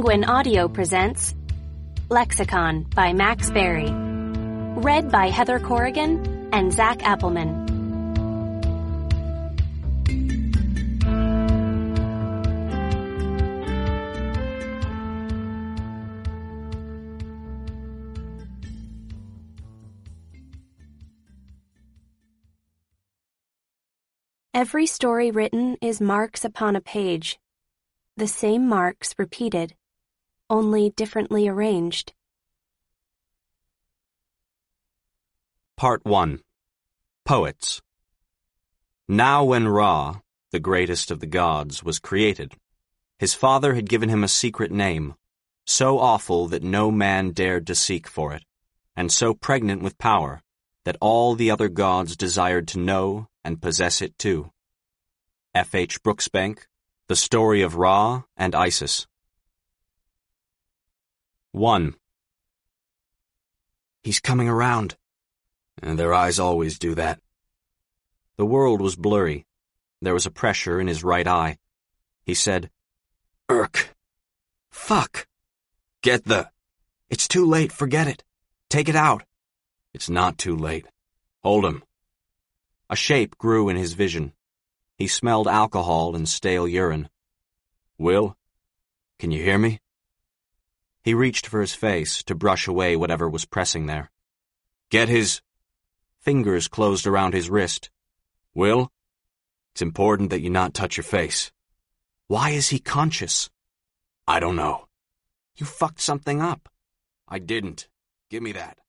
Penguin Audio presents Lexicon by Max Berry. Read by Heather Corrigan and Zach Appelman. Every story written is marks upon a page. The same marks repeated, only differently arranged. Part 1. Poets. Now when Ra, the greatest of the gods, was created, his father had given him a secret name, so awful that no man dared to seek for it, and so pregnant with power that all the other gods desired to know and possess it too. F. H. Brooksbank, The Story of Ra and Isis. 1. He's coming around. And their eyes always do that. The world was blurry. There was a pressure in his right eye. He said, "Irk. Fuck. Get the... It's too late, forget it. Take it out." "It's not too late. Hold him." A shape grew in his vision. He smelled alcohol and stale urine. "Will, can you hear me?" He reached for his face to brush away whatever was pressing there. "Get his..." Fingers closed around his wrist. "Will, it's important that you not touch your face." "Why is he conscious?" "I don't know." "You fucked something up." "I didn't. Give me that."